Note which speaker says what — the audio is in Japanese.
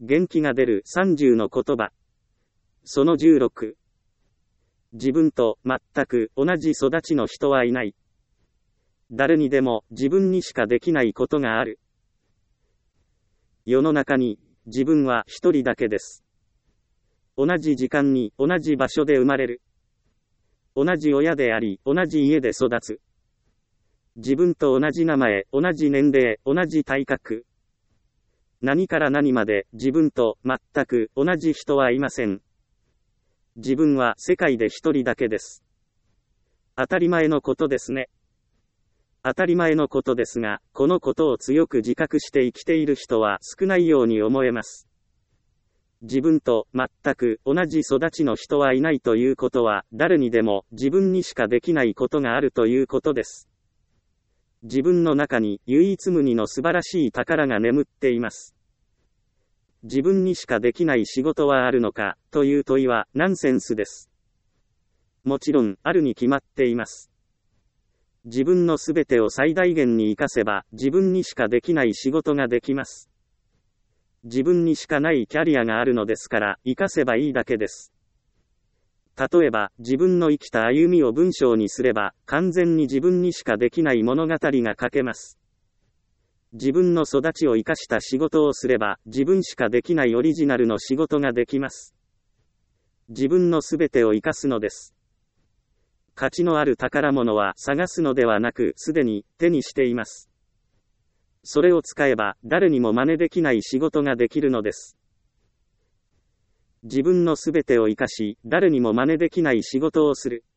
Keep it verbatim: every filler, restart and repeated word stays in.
Speaker 1: 元気が出るさんじゅうの言葉。そのじゅうろく。自分と全く同じ育ちの人はいない。誰にでも自分にしかできないことがある。世の中に自分は一人だけです。同じ時間に同じ場所で生まれる。同じ親であり、同じ家で育つ。自分と同じ名前、同じ年齢、同じ体格。何から何まで自分と全く同じ人はいません。自分は世界で一人だけです。当たり前のことですね。当たり前のことですが、このことを強く自覚して生きている人は少ないように思えます。自分と全く同じ育ちの人はいないということは、誰にでも自分にしかできないことがあるということです。自分の中に唯一無二の素晴らしい宝が眠っています。自分にしかできない仕事はあるのか、という問いはナンセンスです。もちろん、あるに決まっています。自分のすべてを最大限に活かせば、自分にしかできない仕事ができます。自分にしかないキャリアがあるのですから、活かせばいいだけです。例えば、自分の生きた歩みを文章にすれば、完全に自分にしかできない物語が書けます。自分の育ちを生かした仕事をすれば、自分しかできないオリジナルの仕事ができます。自分のすべてを生かすのです。価値のある宝物は探すのではなく、すでに手にしています。それを使えば、誰にも真似できない仕事ができるのです。自分のすべてを生かし、誰にも真似できない仕事をする。